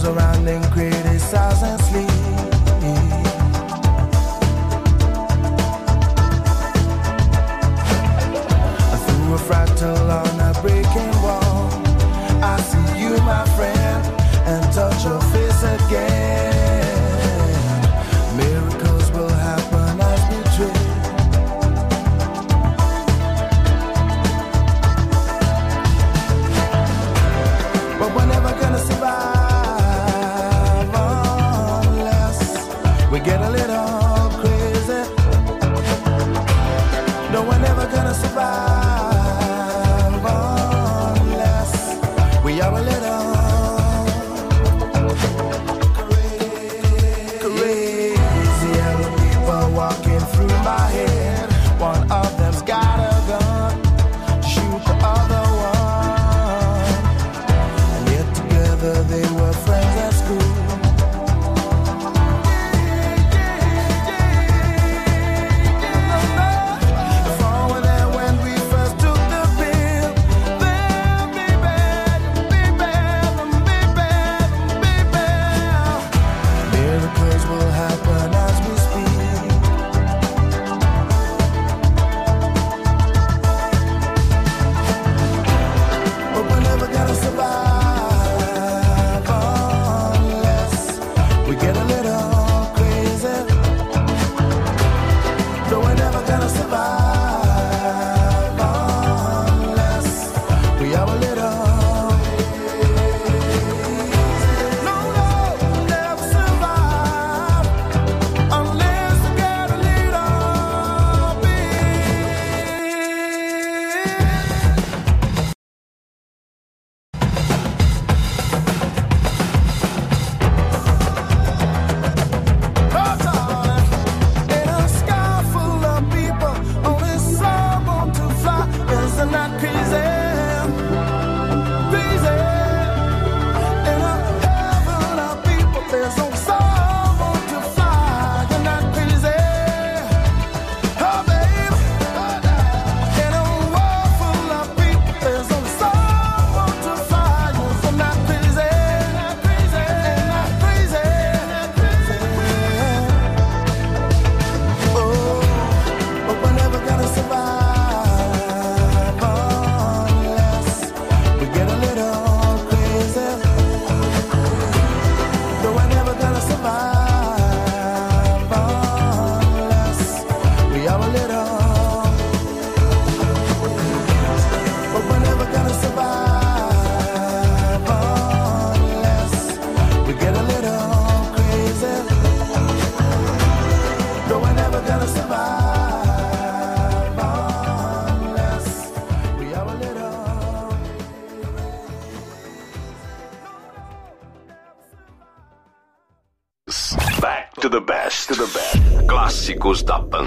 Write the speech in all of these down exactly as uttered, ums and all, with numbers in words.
surrounding, criticize and sleep. Through a fractal on a breaking wall, I see you, my friend, and touch your face again. Miracles will happen as we dream. But we're never gonna survive unless we get a little crazy. No, we're never gonna survive unless we are a little crazy. Yellow people walking through my head. One of them's got a gun to shoot the other one. And yet together they were friends at school. If all were there when we first took the pill, then be bad, be bad, be bad, be bad. Miracles will happen as we speak. But we're never gonna survive unless we get a little crazy. No, we're never gonna survive unless we are a little. No, no, never survive unless we get a little in a sky full of people, only some want to fly. Isn't that crazy? Crazy. In a heaven of people, there's only some want to fly. Isn't that crazy? Oh, baby. In a world full of people, there's only some want to fly. Isn't that crazy? Crazy. Isn't that crazy? Oh, but we're never gonna survive unless we get a little crazy. No, we're never gonna survive unless we are a little. But we're never gonna survive unless we get a little crazy. No, we're never gonna survive unless we are a little. Back to the best, to the best. Clássicos da Pan.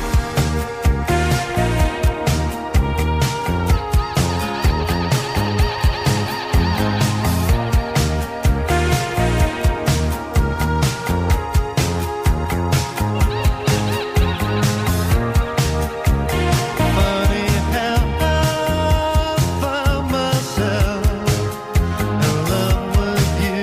Funny how I found myself in love with you.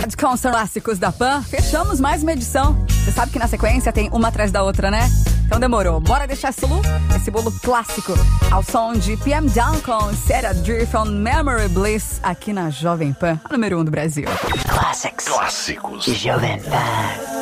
Com os clássicos da Pan, fechamos mais uma edição. Você sabe que na sequência tem uma atrás da outra, né? Então demorou. Bora deixar esse bolo, esse bolo clássico ao som de P M Down com Set a Drift on Memory Bliss aqui na Jovem Pan, a número um do Brasil. Clássicos. Clássicos. Jovem Pan.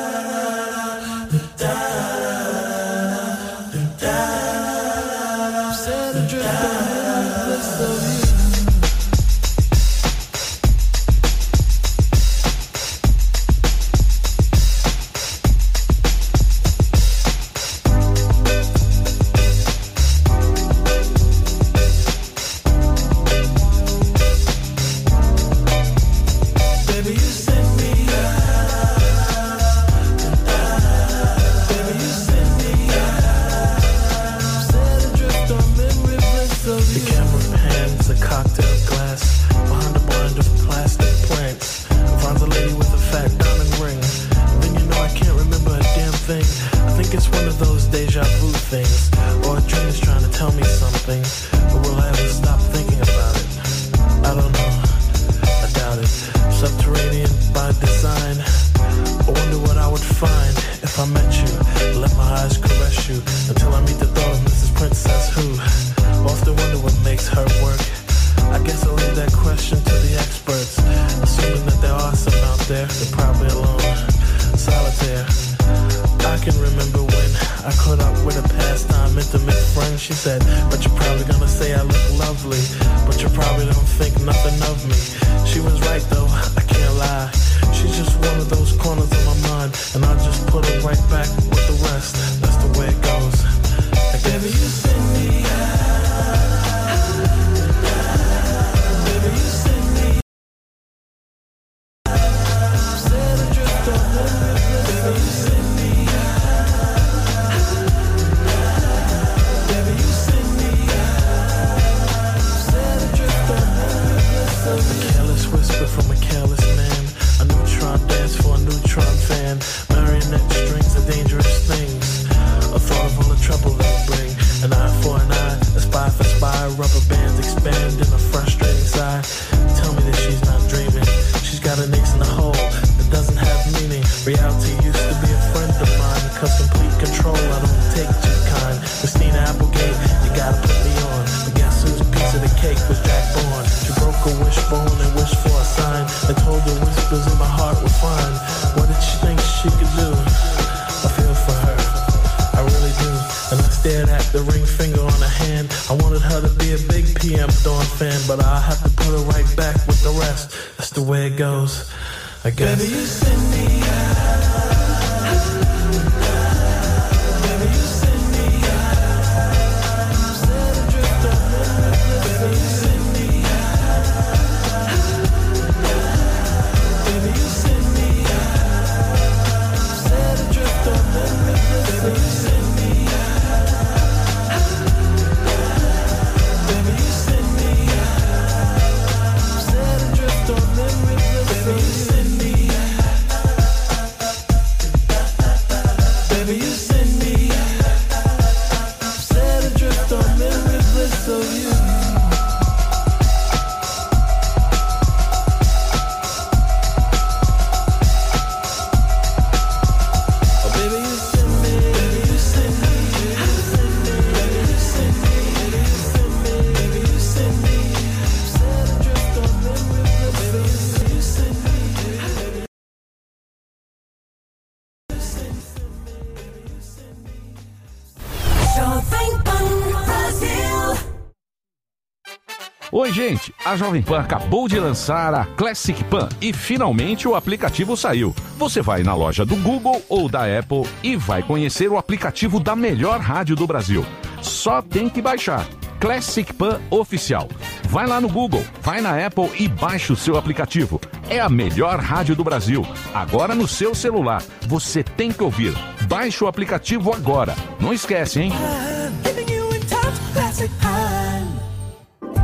Oi, gente! A Jovem Pan acabou de lançar a Classic Pan e finalmente o aplicativo saiu. Você vai na loja do Google ou da Apple e vai conhecer o aplicativo da melhor rádio do Brasil. Só tem que baixar. Classic Pan Oficial. Vai lá no Google, vai na Apple e baixa o seu aplicativo. É a melhor rádio do Brasil. Agora no seu celular. Você tem que ouvir. Baixe o aplicativo agora. Não esquece, hein?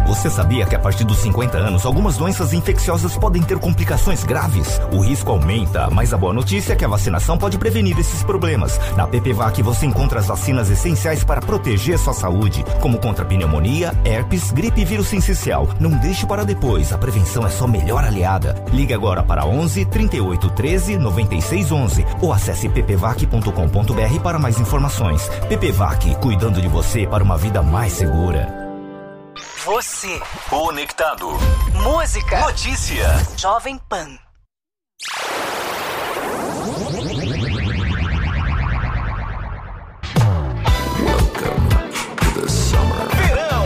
Você sabia que a partir dos cinquenta anos, algumas doenças infecciosas podem ter complicações graves? O risco aumenta, mas a boa notícia é que a vacinação pode prevenir esses problemas. Na PPVAC você encontra as vacinas essenciais para proteger sua saúde, como contra pneumonia, herpes, gripe e vírus sincicial. Não deixe para depois, a prevenção é sua melhor aliada. Ligue agora para onze, trinta e oito, treze, noventa e seis, onze ou acesse p p vac ponto com ponto b r para mais informações. PPVAC, cuidando de você para uma vida mais segura. Você. Conectado. Música. Notícia. Jovem Pan. Welcome to the summer. Verão.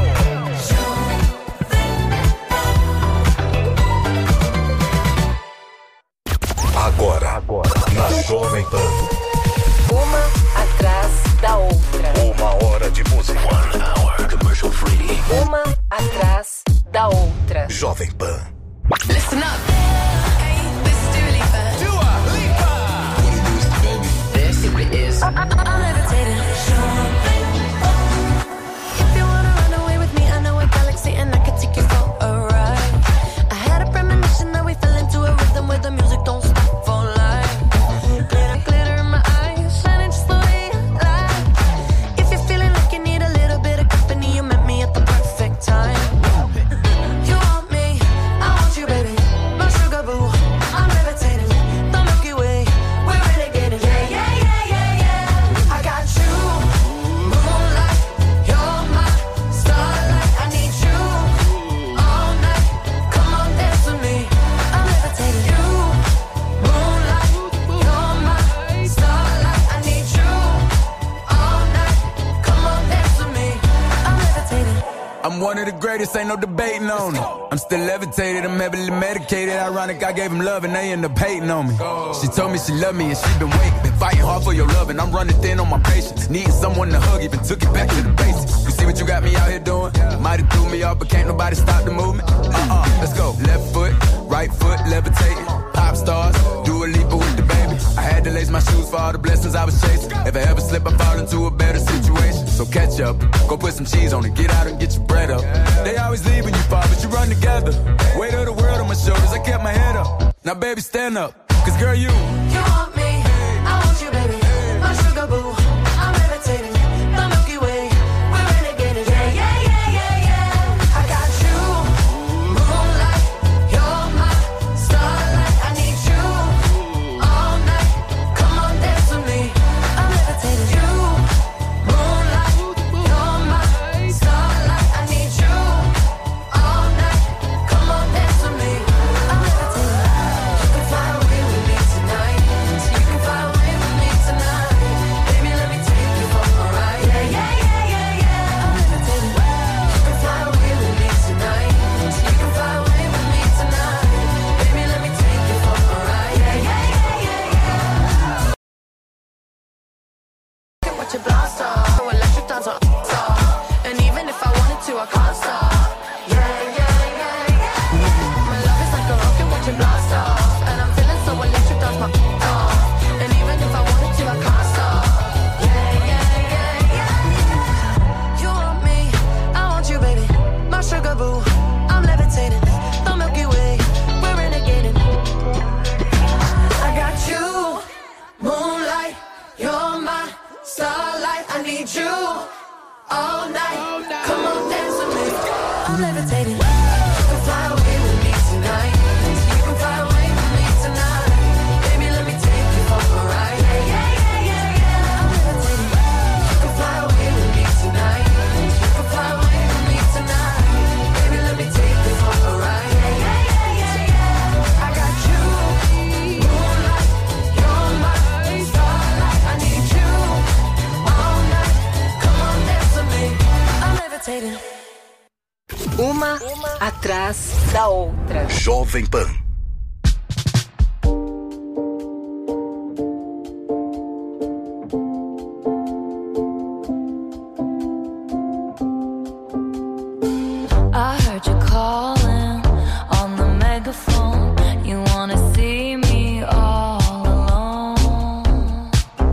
Agora, agora, na Jovem Pan. Uma atrás da outra. Uma hora de música. One hour commercial free. Uma atrás da outra. Jovem Pan. Listen up. Hey, this is Dua Lipa. Dua Lipa. What it is, baby? This is. I'm levitating. If you wanna run away with me, I know a galaxy and I can take you for a ride. I had a premonition that we fell into a rhythm where the music don't stop for life. Glitter, glitter in my eyes, shining just the way I like. If you're feeling like you need a little bit of company, you met me at the perfect time. You want me, I want you, baby. My sugar boo, I'm levitating. The Milky Way, we're renegading. Yeah, yeah, yeah, yeah, yeah. I got you, moonlight. You're my starlight. I need you all night. Come on, dance with me. I'm levitating. You, moonlight. You're my starlight. I need you all night. Come on, dance with me. I'm levitating. I'm one of the greatest, ain't no debating on it. I'm still levitated, I'm heavily medicated. Ironic, I gave him love and they end up hating on me. She told me she loved me and she been waiting. Been fighting hard for your love and I'm running thin on my patience. Needing someone to hug, even took it back to the basics. You see what you got me out here doing? Might have threw me off, but can't nobody stop the movement. Uh-uh, let's go. Left foot, right foot, levitating. Pop stars, Dua Lipa with the baby. I had to lace my shoes for all the blessings I was chasing. If I ever slip, I fall into a better situation. So catch up, go put some cheese on it, get out and get your bread up. They always leave when you fall, but you run together. Weight of the world on my shoulders, I kept my head up. Now baby, stand up, cause girl, you You want me, I want you, baby. My sugar boo, I'm levitating. The Milky Way, we're renegading. Yeah, yeah, yeah, yeah, yeah. I got you, moonlight. You're my starlight. I need you all night. Come on, dance with me. I'm levitating. You, moonlight. You're my starlight. I need you all night. Come on, dance with me. I'm levitating. You can fly away with me tonight. So you can fly away with me tonight. Baby, let me take you for a ride. Yeah, yeah, yeah, yeah, yeah. I'm levitating. You can fly away with me tonight. So you can fly away with me tonight. Baby, let me take you for a ride. Yeah, yeah, yeah, yeah, yeah. Can watch it blast off. So electric dance on off. And even if I wanted to, I can't stop. Yeah, yeah, yeah, yeah. My love is like a rocket, watch it blast off. And I'm feeling so electric, dance my off. And even if I wanted to, I can't stop. Yeah, yeah, yeah, yeah. You want me, I want you, baby. My sugar boo, I'm levitating. The Milky Way, we're renegading. I got you, moonlight. You're my starlight. I need you all night. Come on, dance with me. I'm levitating. You can fly away with me tonight. You can fly away with me tonight. Baby, let me take you for a ride. Yeah, yeah, yeah, yeah, yeah. I'm levitating. You can fly away with me tonight. You can fly away with me tonight. Baby, let me take you for a ride. Yeah, yeah, yeah, yeah, yeah. I got you, moonlight. You're my starlight. I need you all night. Come on, dance with me. I'm levitating. Uma atrás da outra. Jovem Pan. I heard you calling on the megaphone. You wanna see me all alone.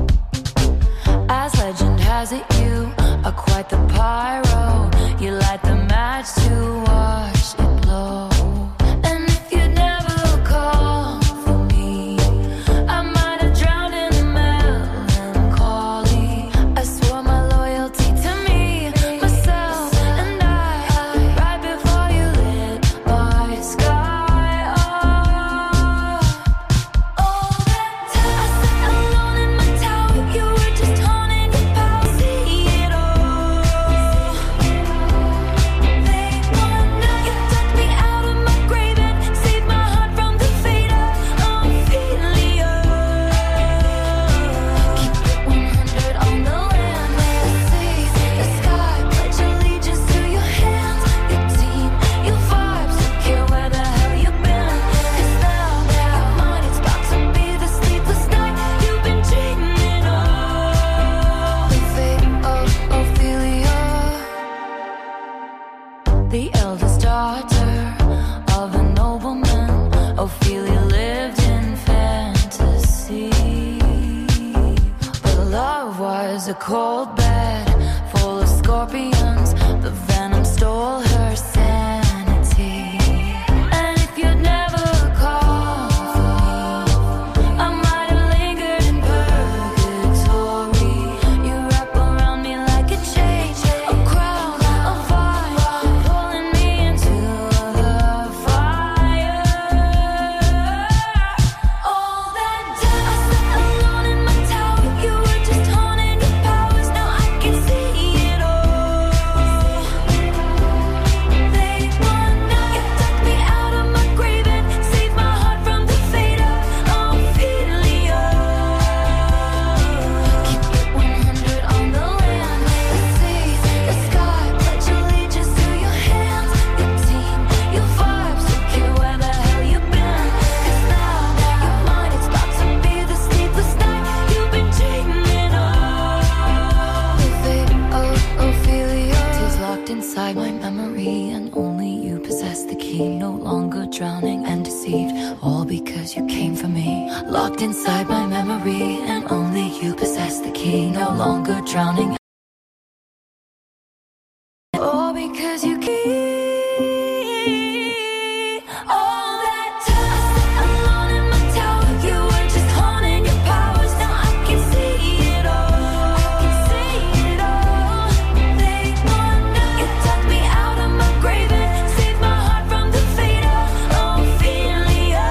As legend has it, you are quite the pyro. You light the match to a cold bed full of scorpions. The venom stole her sanity. And if you'd never called for me, I might have lingered in purgatory. You wrap around me like a chain, a crown, a fire, pulling me into the fire. All that time I sat alone in my tower, you were just honing your powers. Now I can see it all. They won now. You took me out of my grave and saved my heart from the fate of Ophelia. Keep it one hundred on the land, the sea, the sky. Pledge allegiance to your hands, your team, your vibes. Don't care where the hell you've been. 'Cause now you're mine. It's about to be the sleepless night you've been dreaming of. The fate of Ophelia. Tears locked inside my memory, and only you possess the key. No longer drowning and deceived, all because you came for me. Locked inside my memory, and only you possess the key. No longer drowning. All because you keep all that time. I sat alone in my tower. You were just honing your powers. Now I can see it all. I can see it all. They won now. You took me out of my grave and saved my heart from the fate of Ophelia.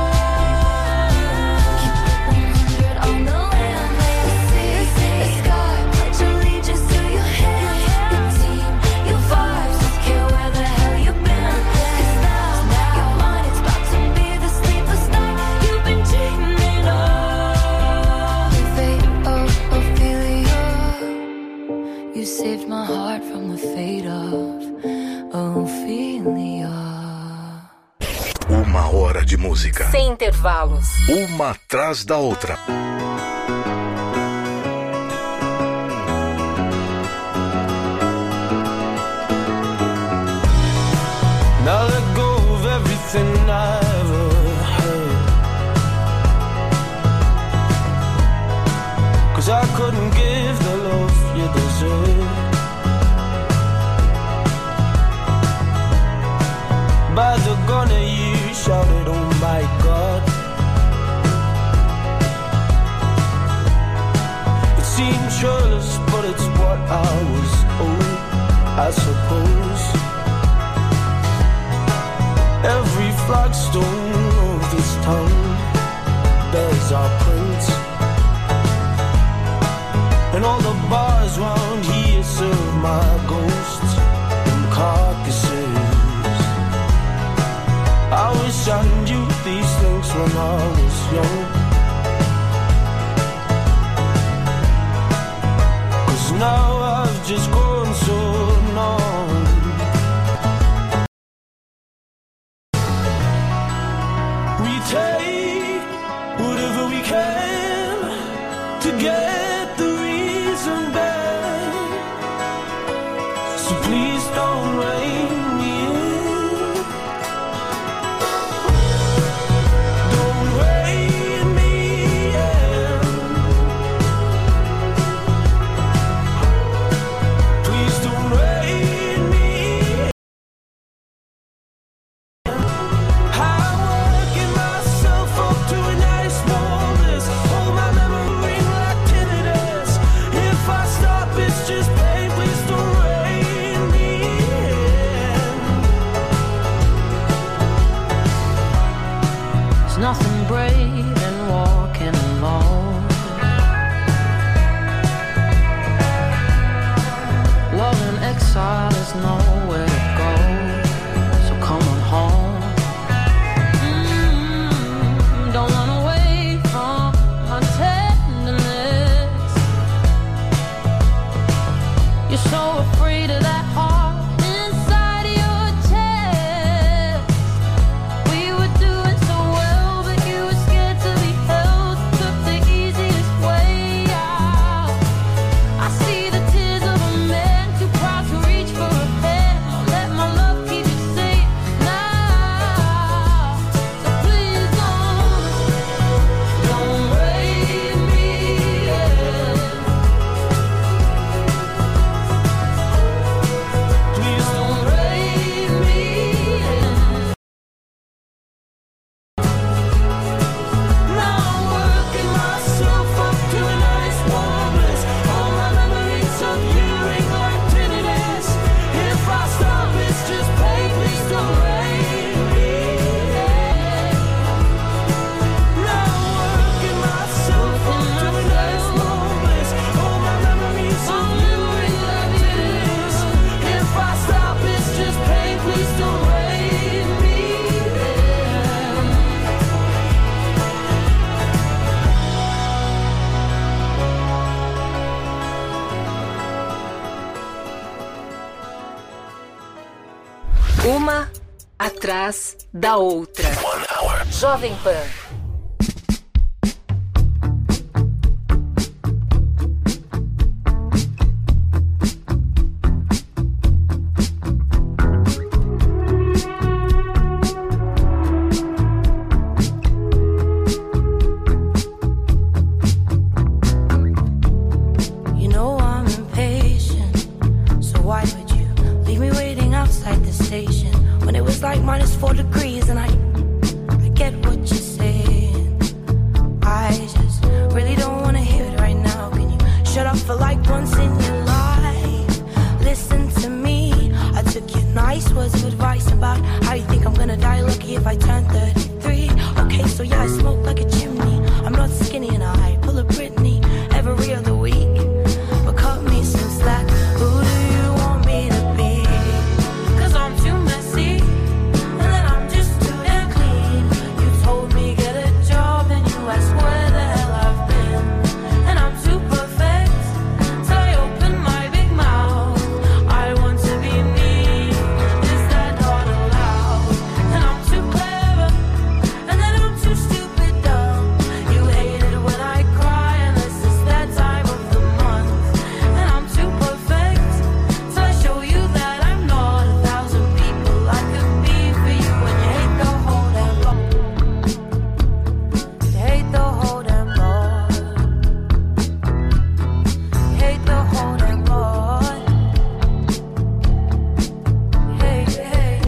Keep it one hundred on the land, the sea, the sky. Pledge allegiance to your hands, your team, your vibes. Don't care where the hell you've been. 'Cause now you're mine. It's about to be the sleepless night you've been dreaming of. The fate of Ophelia. You saved my heart from the fate of Ophelia. Uma hora de música. Sem intervalos. Uma atrás da outra. Now let go of everything I ever heard. 'Cause I couldn't give the love you deserve. By the gunner you shouted, oh my God. It seems careless, but it's what I was owed, I suppose. Every flagstone of this town bears our prints, and all the bars round here serve my ghosts and carcasses. I wish I knew these things when I was young, 'cause now I've just grown so numb. We take whatever we can to get the reason back. So please don't rein me in. Don't rein me in. Please don't rein me in. I'm working myself up to a nice moment. Hold my memory like tinnitus. If I stop, it's just pain. Please don't rein me in. There's nothing brave in walking alone. Love in exile is nowhere to go. So come on home. Mm, don't run away from my tenderness. You're so afraid of that heart inside your chest. We were doing so well, but you were scared to atrás da outra. Jovem Pan. You know I'm impatient, so why would you leave me waiting outside the station when it was like minus four degrees and I, I get what you're saying. I just really don't wanna hear it right now. Can you shut up for like once in your life? Listen to me. I took your nice words of advice about how you think I'm gonna die lucky if I turn thirty-three. Okay, so yeah, I smoke like a chimney. I'm not skinny and I pull a Britney every other week. But cut me some slack. Who do you want me to be? Cause I'm too messy. And then I'm just too damn clean. You told me get a job and you asked where the hell I've been. And I'm too perfect. So I open my big mouth. I want to be me. Is that not allowed? And I'm too clever. And then I'm too stupid dumb. You hate it when I cry unless it's that time of the month. And I'm too perfect. So I show you that I'm not a thousand people I could be for you. And you hate the whole damn lot. You hate the whole damn lot. You hate the whole damn lot. Hey, hey.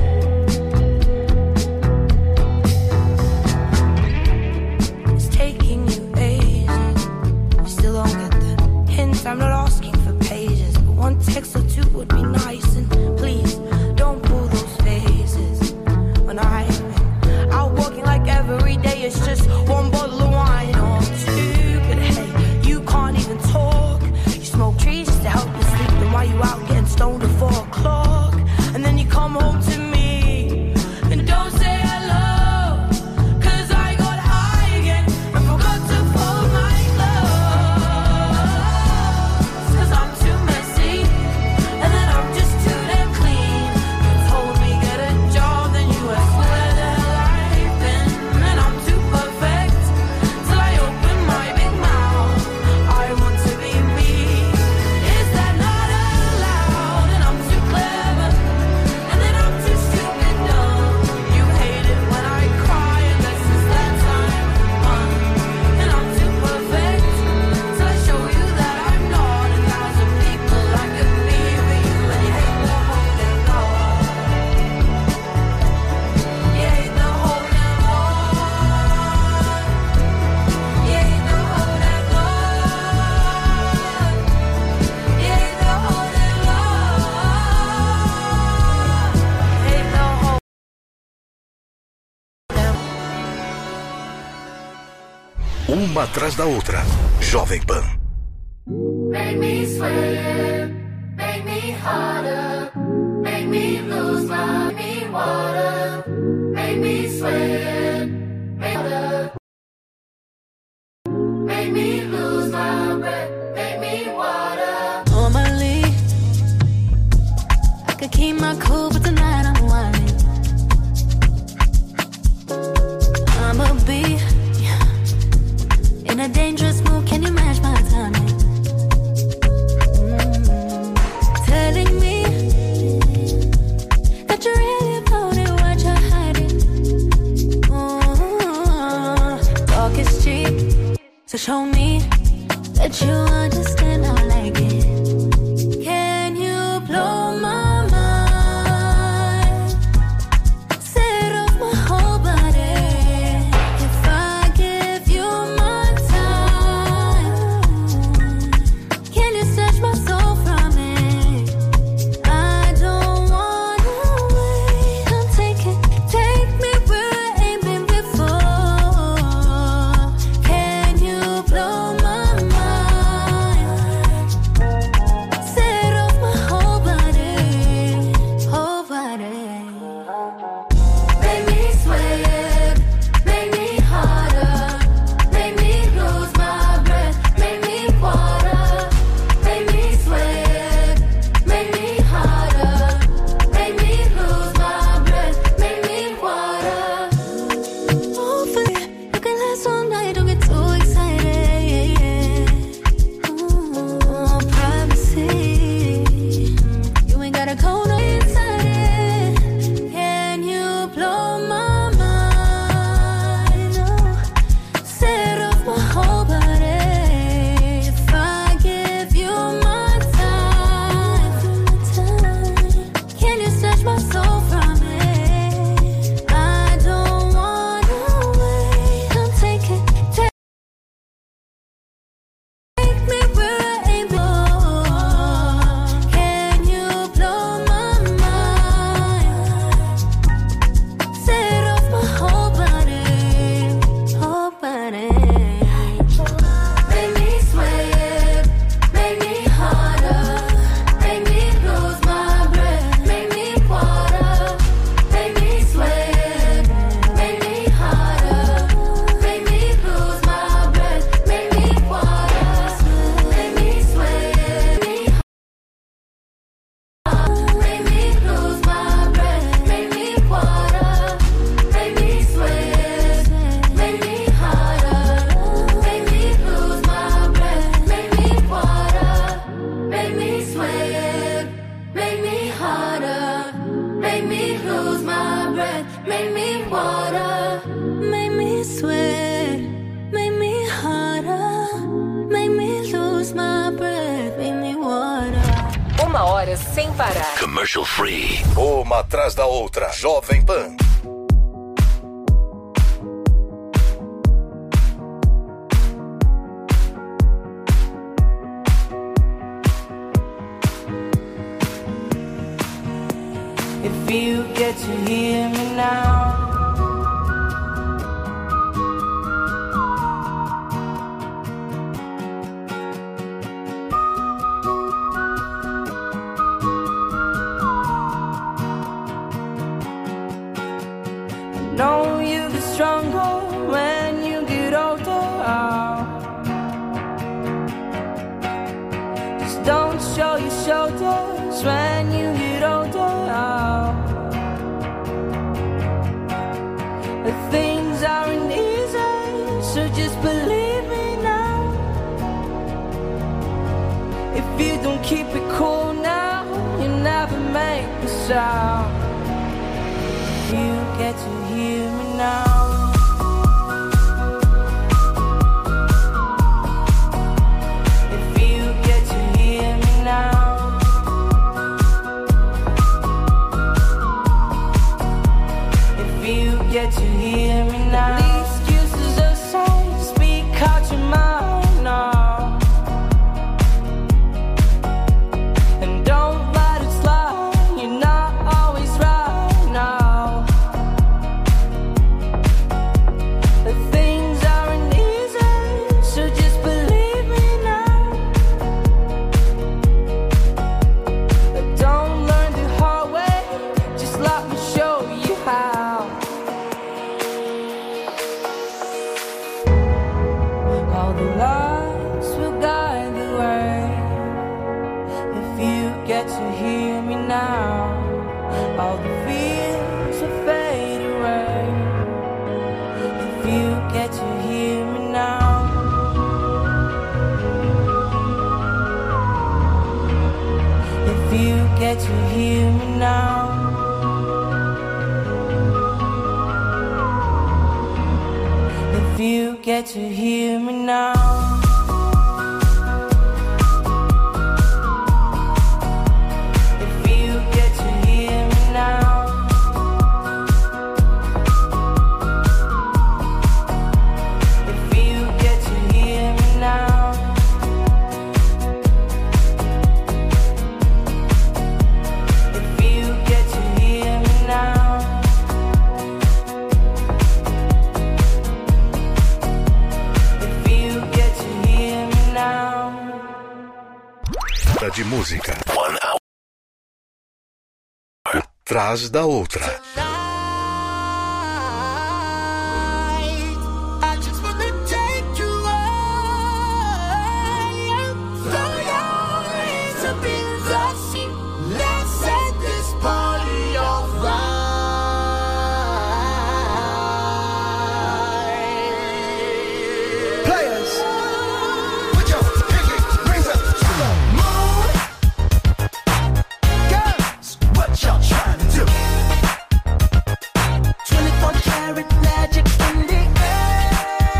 It's taking you ages. You still don't get the hint. I'm not asking for pages, but one text or two would be nice. And please don't pull those faces when I'm out walking like every day. It's just one bottle of wine. Oh, I'm stupid. Hey, you can't even talk. You smoke trees just to help you sleep. Then why you out getting stoned at four o'clock? And then you come home to me and don't say hello. Cause I got high again and forgot to fold my clothes. Cause I'm too messy. And then I'm just too damn clean. You told me get a job, then you asked where the hell I've been. And I'm too perfect. Till I open my big mouth. I want to be me. Is that not allowed? And I'm too clever. And then I'm too stupid dumb. You hate it when I cry unless it's that time of month. And I'm too perfect. So I show you that I'm not a thousand people I could be for you. And you hate the whole damn lot. You hate the whole damn lot. You hate the whole damn lot. You hate the whole damn lot. Hate the whole Uma atrás da outra. Jovem Pan. Make me sweat, make me harder, make me lose my me water, make me sweat, make me harder, make me lose my breath, make me water. Normally, I could keep my cool, but tonight I'm whining. I'ma be in a dangerous mood. Can you match my timing? Mm. Telling me that you really about it, what you're hiding. Mm. Talk is cheap, so show me that you understand how I like it. Can you blow my mind? Set off my whole body. If I give you my time, can you snatch my soul from it? I don't wanna wait. Come take it, take me where I ain't been before. Can you blow my mind? parar. Commercial free. Uma atrás da outra. Jovem Pan. If you get to hear me now, I know you get stronger when you get older. Just don't show your shoulders when you get older. The things aren't easy, so just believe me now. If you don't keep it cool now, you never make a sound. You get to hear me now. If you get to hear me now. If you get to hear me now. The excuses aside, speak out your mind now. And don't let it slide, you're not always right now. The things aren't easy, so just believe me now. But don't learn the hard way, just let me show you how. All the lights will guide the way. If you get to hear me now, all the fears will fade away. If you get to hear me now. If you get to hear me now. If you get to hear me now. If you get to hear me now. If you get to hear me now. If you get to hear me now. If you get to hear me now. De música. One hour. Atrás da outra. I just wanna take you higher. Throw your hands up in the sea. Let's set this party on fire. Players, put your pinky rings up to the moon. Girls, what y'all trying to do? twenty-four karat magic in the air.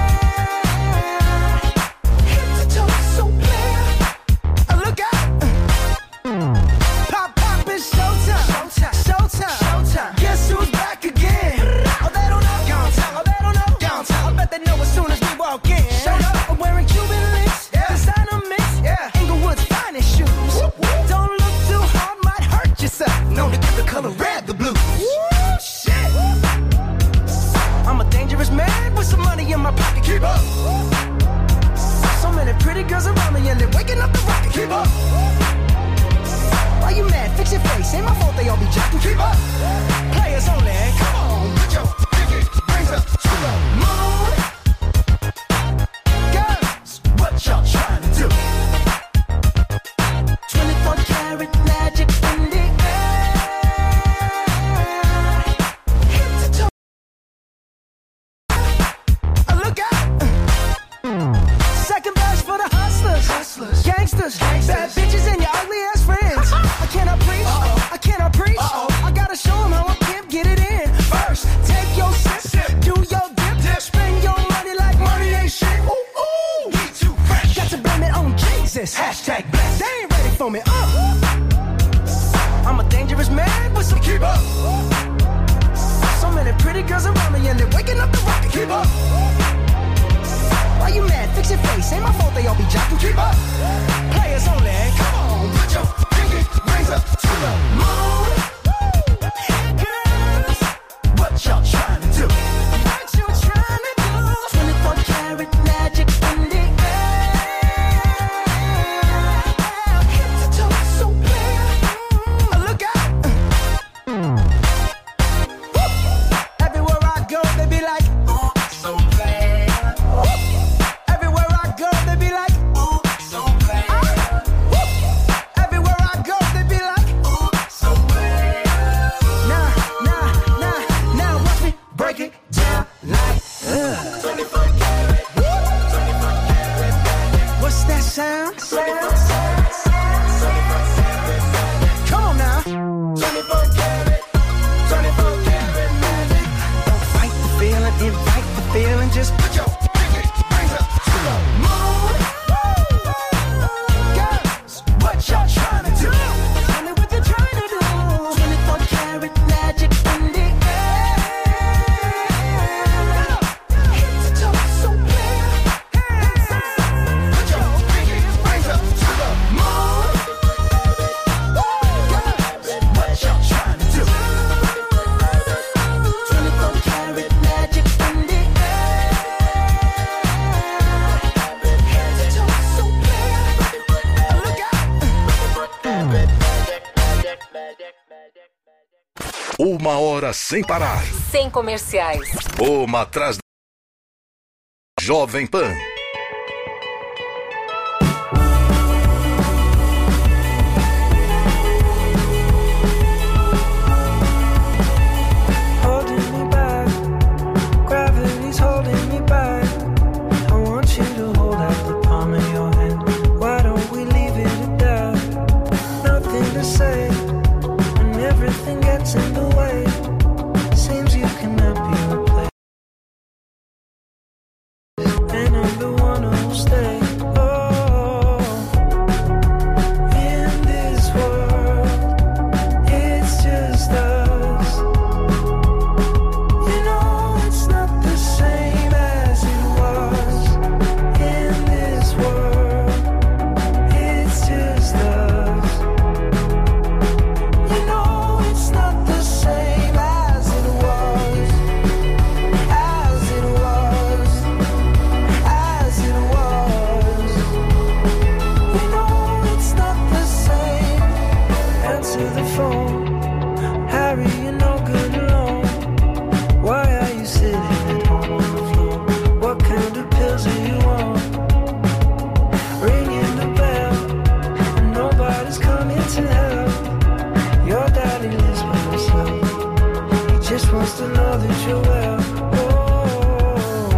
Head to toe, so clear. Uh, Look out. Pop, pop, it's showtime. Showtime. Showtime. Showtime. Guess who's back again? Oh, they don't know. Downtown. Oh, they don't know. Downtown. I bet they know as soon as we walk in. Shut up. I'm wearing Cuban links. Yeah. Designer mix. Yeah. Inglewood's finest shoes. Don't look too hard, might hurt yourself. Known to give the color red the blues. Woo, shit. I'm a dangerous man with some money in my pocket. Keep up. So many pretty girls around me and they're waking up the rocket. Keep up. Why you mad? Fix your face. Ain't my fault they all be jacking. Keep up. Players only. Come on, put your pinky rings up to the moon. Girls, what y'all trying to do? twenty-four karat magic in the air. Head to toe. Uh, Look out. Second verse for the hustlers. Hustlers. Gangsters. Bad bitches and your ugly ass friends. I cannot preach. I cannot preach. I gotta show 'em how I can get it in. First, take girls around me and they're waking up the rocket. Keep up. Why you mad? Fix your face. Ain't my fault they all be jocking. Keep up. Players only. Come on, put your pinky rings up to the moon. Girls, what y'all trying to do? What you trying to do? twenty-four karat magic in the air. Head to toe so clear. Look out. Everywhere I go, they be like, oh, so clear. Everywhere I go, they be like, oh, so clear. Everywhere I go, they be like, oh, so clear. Nah, nah, nah, now watch me break it down like uh. twenty-four karat, twenty-four karat magic. What's that sound? Sound, sound, sound. Come on now. twenty-four karat, twenty-four karat magic. Don't fight the feeling, invite the feeling. Just put your pinky rings up to the moon. Girls, what y'all trying to do? Tell me what you're trying to do. twenty-four karat magic in the air. Head to toe so clear. Put your pinky rings up to the moon. Girls, what y'all trying to do? twenty-four karat magic in the air. Head to toe so clear. Look out. Uma hora sem parar. Sem comerciais. Uma atrás da Jovem Pan. Holding me back, gravity's holding me back. I want you to hold out the palm of your hand. Why don't we leave it at that? Nothing to say, and everything gets in the way. Seems you cannot be replaced, and I'm the one who'll stay. Oh, in this world, it's just us. You know it's not the same as it was. In this world, it's just us. You know it's not the same as it was. As it was. As it was. You know it's not the same. Answer the phone. Harry, you're no good alone. Why are you sitting at home on the floor? What kind of pills are you on? Ringing the bell, and nobody's coming to help. Your daddy lives by himself. He just wants to know that you're well. Oh,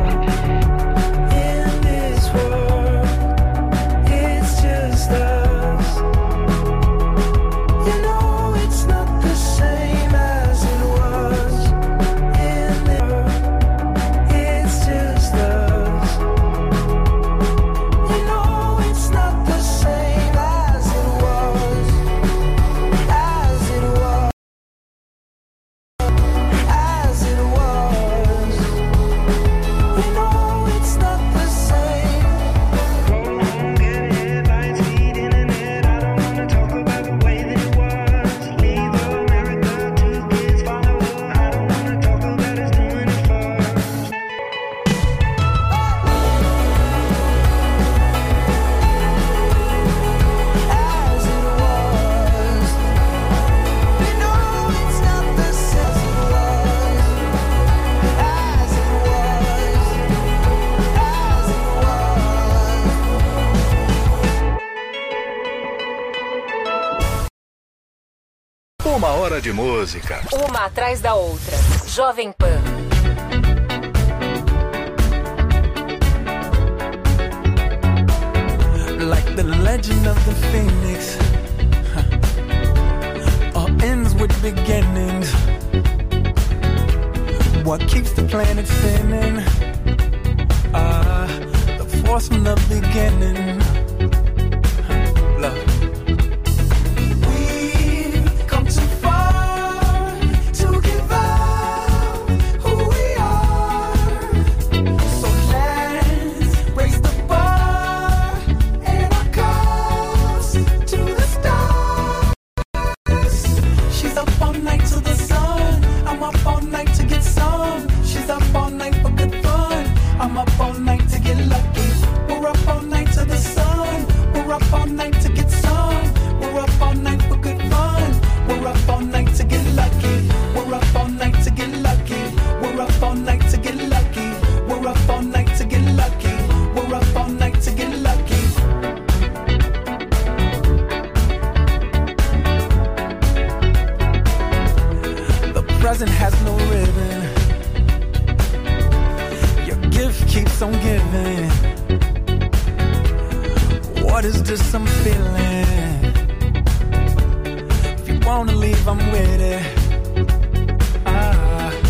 in this world, it's just us. You know it's not the same as it was. In this world, it's just us. You know it's not the same as it was. As it was. As it was. You know it's not the same. Go on, get headlines, feed internet. I don't wanna talk about the way that it was. Leave America, two kids follow her. I don't wanna talk about us doing it first. As it was. You know it's not the same as it was. As it was. As it was. Uma hora de música. Uma atrás da outra. Jovem Pan. Like the legend of the phoenix, huh. All ends with beginnings. What keeps the planet spinning? Ah, the force from the beginning. Huh. Look. We've come too far to give up who we keeps on giving. What is this I'm feeling? If you wanna leave, I'm with it. Ah.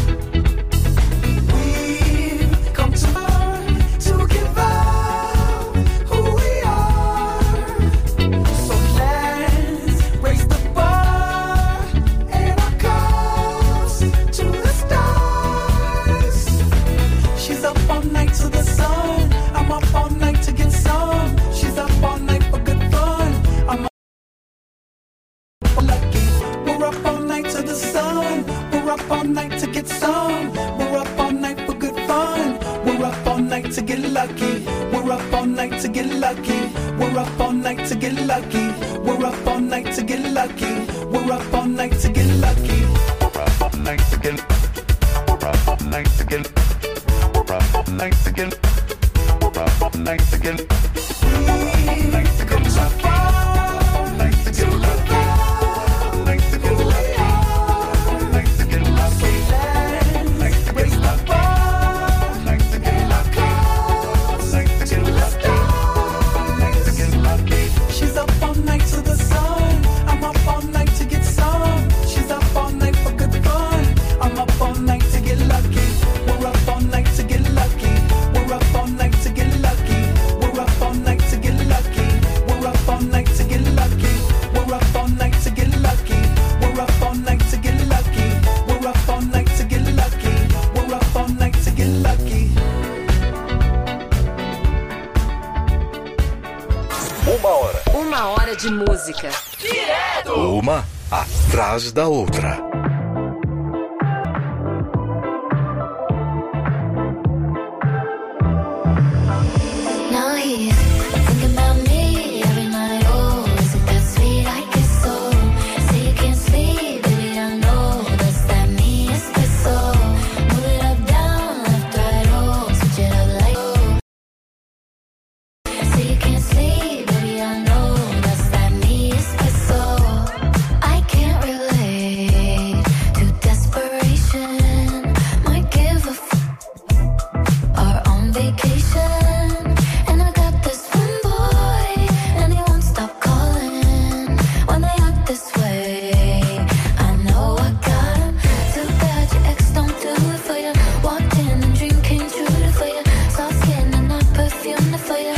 We've come too far to give up who we are. So let's raise the bar and our cups to the stars. She's up all night to the sun. I'm up all night to get some. She's up all night for good fun. I'm up lucky. We're up all night to the sun. We're up all night to get some. We're up all night for good fun. We're up all night to get lucky. We're up all night to get lucky. We're up all night to get lucky. We're up all night to get lucky. We're up all night to get lucky. We're up all night to get. We're up all night to get. We're up all night to get. We're up all night to get. We're up all night to get lucky. All night to get lucky. All night to get lucky. All night to get lucky. All night to get lucky. All night to get lucky. All night to get lucky. All night to get lucky. She's up all night to the sun. I'm up all night to get some. She's up all night for good fun. I'm up all night to get lucky. We're up all night to get lucky. We're up all night to get lucky. We're up all night to get lucky. We're up all night to get lucky. We're up all night to get lucky. We're up all night to get lucky. We're up all night to get lucky. We're up all night to get lucky. Uma hora. Uma hora de música. Uma atrás da outra. Now he's thinking about me every night. Oh, is it that sweet? I guess so. Say you can't sleep, baby. I know that's that me espresso. Move it up, down, left, right. Oh, switch it up like oh. Say you can't sleep, baby. I know that's that me espresso. I can't relate to desperation. Might give a f- are on vacation. And I got this one boy, and he won't stop calling when they act this way. I know I got him. Too bad your ex don't do it for you. Walked in and dream came true for you. Soft skin and not perfume for you.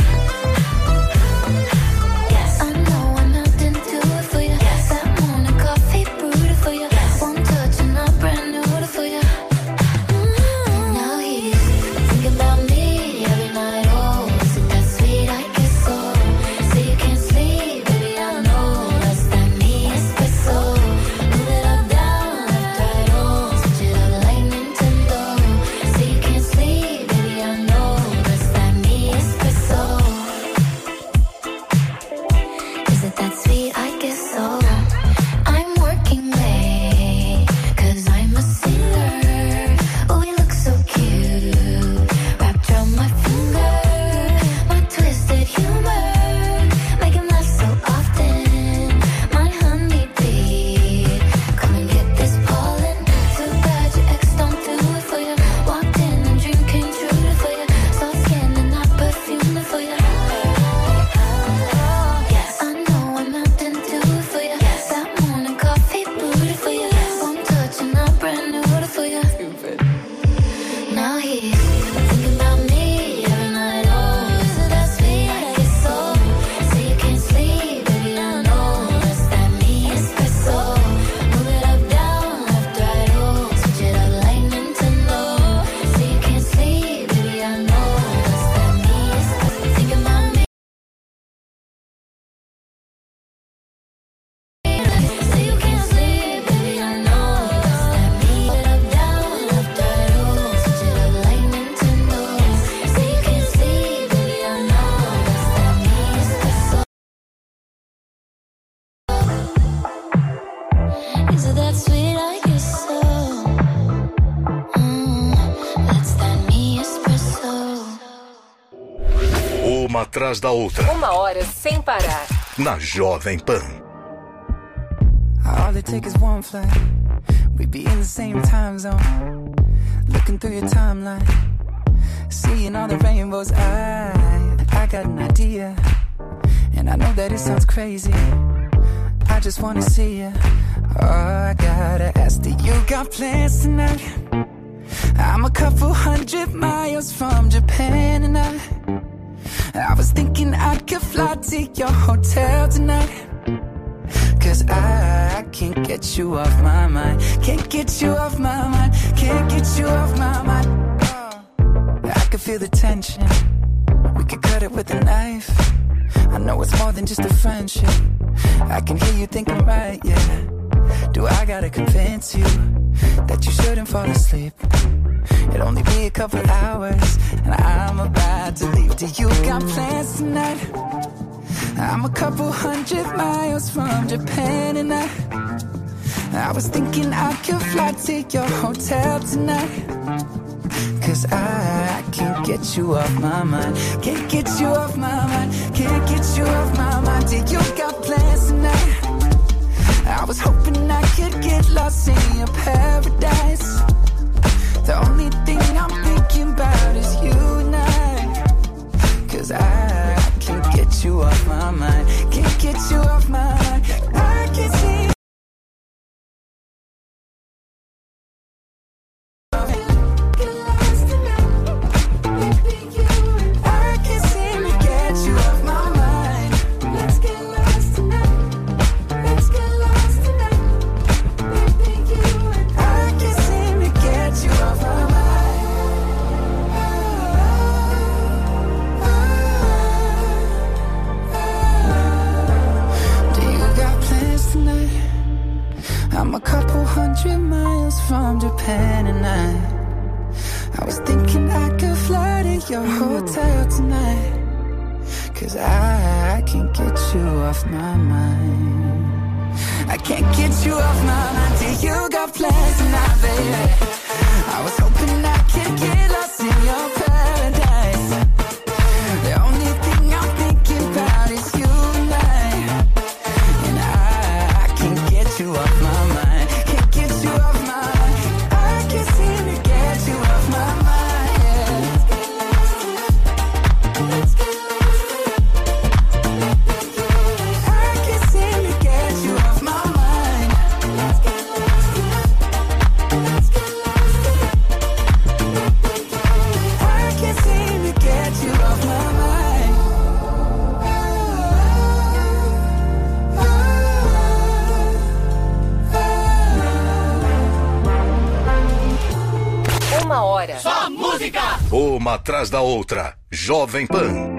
Yes, I know I'm melting to it for you. Yes, that morning coffee brewed for you. Yes, one touch and I'm brand new for you. Mm, now he's thinking about me every night. Oh, is it that sweet? I guess so. Say you can't sleep, baby. I know that's that me espresso. Move it up, down, left, right. Oh, switch it up like Nintendo. Say you can't sleep, baby. I know that's that me espresso. Is it that sweet? I guess so. I'm working late, cause I'm a singer. Oh, you look so cute, wrapped around my finger. My twisted humor, make him laugh so often. My honeybee, come and get this pollen. Too bad your ex don't do it for you. Walked in and dream came true for you. Soft skin and not perfume for you. Yes, I know I'm melting to it for you. Yes, that morning coffee brewed for you. One touch and I'm brand new for you. Now he's thinking about me every night. Oh, is it that sweet? I guess so. Say you can't sleep, baby. I know that's that me espresso. Move it up, down, left, right. Oh, switch it up like Nintendo. Say you can't sleep, baby. I know that's that me espresso. Thinking about me. Say you can't sleep, baby. I know that's that me. Move it up, down, left, right. Oh, switch it up like Nintendo. Say you can't sleep, baby. I know that's that me espresso. Is it that sweet? I guess so. Mm, that's that me espresso. Uma atrás da outra. Uma hora sem parar. Na Jovem Pan. All it takes is one flight. We'd be in the same time zone. Looking through your timeline. seeing all the rainbows. I, I got an idea, and I know that it sounds crazy. I just wanna see you. Oh, I gotta ask, do you got plans tonight? I'm a couple hundred miles from Japan, and I I was thinking I could fly to your hotel tonight. Cause I, I can't get you off my mind. Can't get you off my mind. Can't get you off my mind. Oh, I can feel the tension. We could cut it with a knife. I know it's more than just a friendship. I can hear you thinking right, yeah. Do I gotta convince you that you shouldn't fall asleep? It'll only be a couple hours, and I'm about to leave. Do you got plans tonight? I'm a couple hundred miles from Japan, and I I was thinking I could fly to your hotel tonight. Cause I, I can't get you off my mind. Can't get you off my mind. Can't get you off my mind. Do you got plans tonight? I was hoping I could get lost in your paradise. The only thing I'm thinking about is you and I. Cause I, I can't get you off my mind. Can't get you off my mind. I can see I'm a couple hundred miles from Japan, and I I was thinking I could fly to your hotel tonight. Cause I, I can't get you off my mind. I can't get you off my mind. Do you got plans tonight, baby? I was hoping I could get lost in your paradise. The only thing I'm thinking about is you and I. And I, I can't get you off my mind. Can't get you off my mind. I can't seem to get you off my mind. Yeah. Let's get lost. I can't seem to get you off my mind. Let's get lost. Let's get lost. I can't seem to get you off my mind. Uma hora. Só música! Uma atrás da outra. Jovem Pan.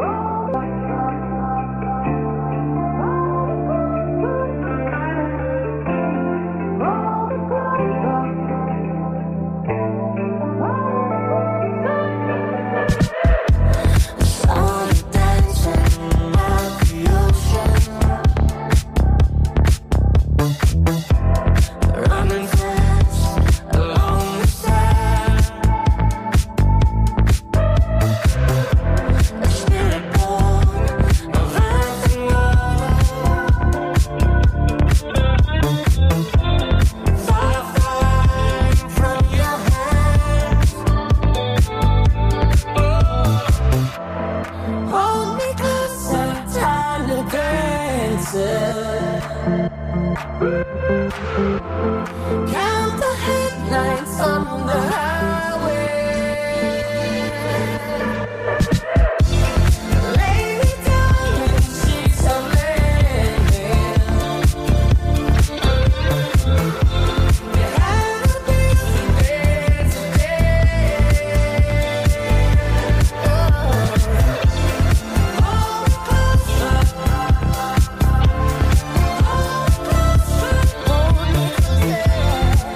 Count the headlights on the highway. Lay me down in sheets of linen. You had a busy day today. Oh, hold closer. Hold closer. Hold me closer.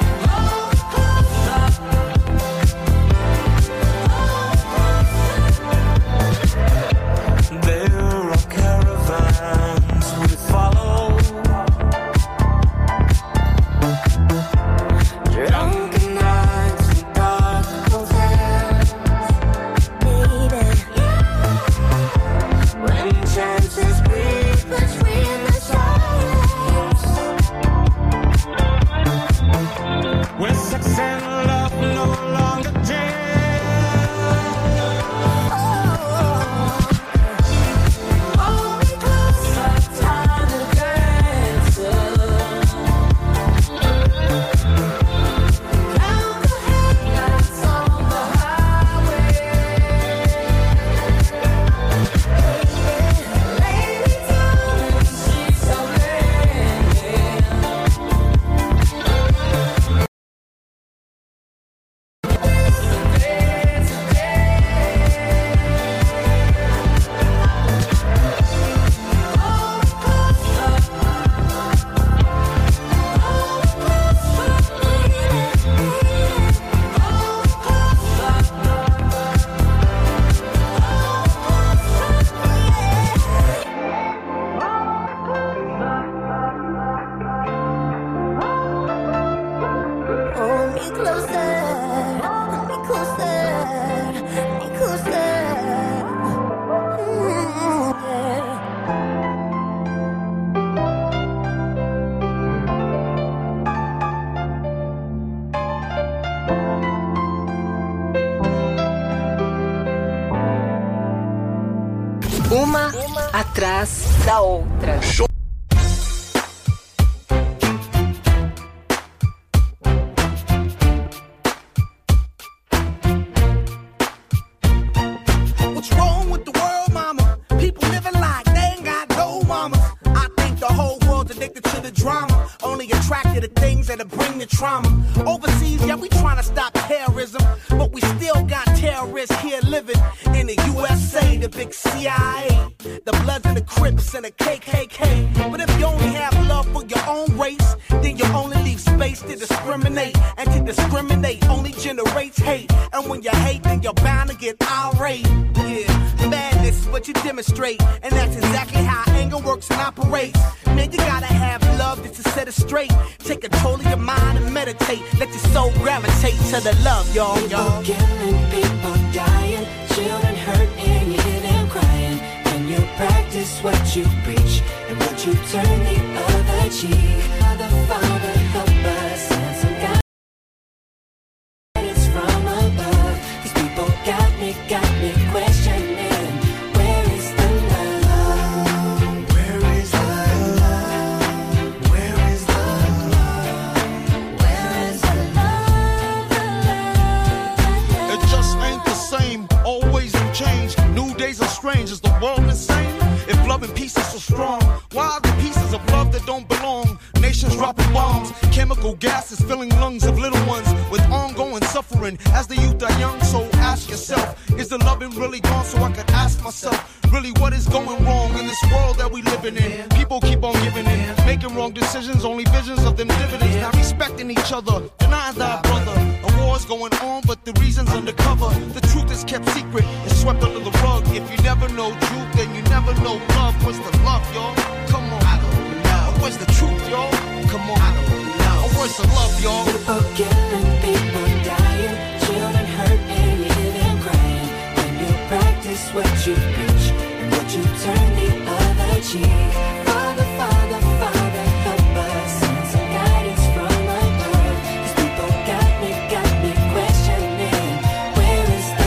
Uma atrás da outra. What's wrong with the world, mama? People living like they ain't got no mama. I think the whole world's addicted to the drama, only attracted to things that'll bring the trauma. Overseas, yeah, we trying to stop terrorism, but we still got terrorists here living in the U S A, the big C I A, the Bloods and the Crips and the K K K. But if you only have love for your own race, then you only leave space to discriminate, and to discriminate only generates hate. And when you hate, then you're bound to get irate. Yeah, madness is what you demonstrate, and that's exactly how anger works and operates. Man, you gotta have love just to set it straight. Take control of your mind and meditate. Let your soul gravitate to the love, y'all, y'all. People killing, people dying, children hurt and you hear them crying. When you practice what you preach and what you turn the other cheek. Father, Father, help us and some guidance from above. These people got me, got me questioning. Where is the love? Where is the love? Where is the love? Where is the love? The love? It just ain't the same, always in change. New days are strange, is the world insane? If love and peace is so strong, why are there pieces of love that don't belong? Nations dropping bombs, chemical gases filling lungs of little ones with ongoing suffering as the youth are young. So ask yourself, is the loving really gone? So I could ask myself, really what is going wrong in this world that we living in? People keep on giving in, making wrong decisions, only visions of them dividends. Not respecting each other, denying thy brother. A war's going on, but the reason's undercover. The truth is kept secret, it's swept under the rug. If you never know truth, then you never know love. Where's the love, y'all? Come on. I don't know. Where's the truth, y'all? Come on. I don't know. Where's the love, y'all? People killing, people dying, children hurt and you hear them crying. When you practice what you preach and what you turn the other cheek. Father, Father, Father, help us and some guidance from above. These people got me, got me questioning. Where is the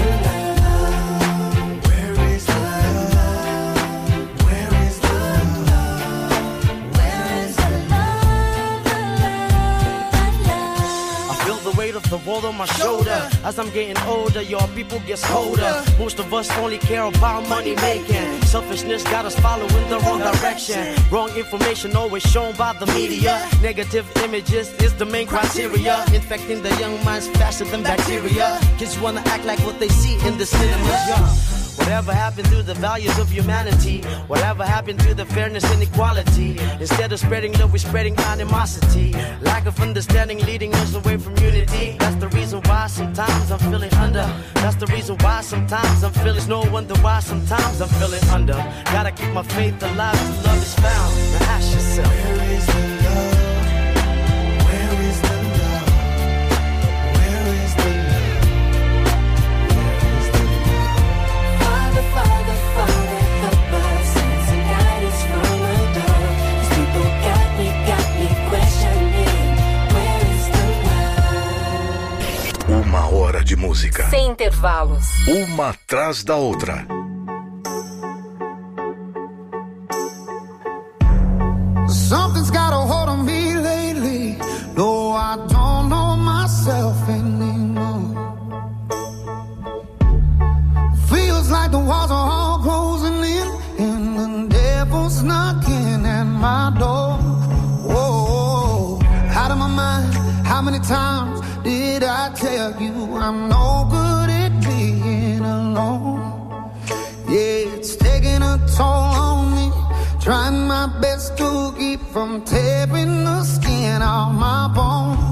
love? Where is the love? Where is the love? Where is the love? The love, the love. I feel the weight of the world on my shoulder. As I'm getting older, your people get colder. Most of us only care about money making. Selfishness got us following the wrong direction. Wrong information always shown by the media. Negative images is the main criteria. Infecting the young minds faster than bacteria. Kids wanna act like what they see in the cinemas, yeah. Whatever happened to the values of humanity? Whatever happened to the fairness and equality? Instead of spreading love, we're spreading animosity. Lack of understanding leading us away from unity. That's the reason why sometimes I'm feeling under. That's the reason why sometimes I'm feeling. It's no wonder why sometimes I'm feeling under. Gotta keep my faith alive till love is found. Now ask yourself, where is the love? Where is the love? Where is the love? Father, Father, Father, help us and some guidance from above. These people got me, got me questioning. Where is the love? Uma hora de música. Sem intervalos. Uma atrás da outra. Something's got a hold on me lately. No, I don't know myself anymore. Feels like the walls are all closing in, and the devil's knocking at my door. Whoa, out of my mind. How many times did I tell you I'm no good at being alone? Yeah, it's taking a toll on me. Trying my best to keep from tearing the skin off my bones.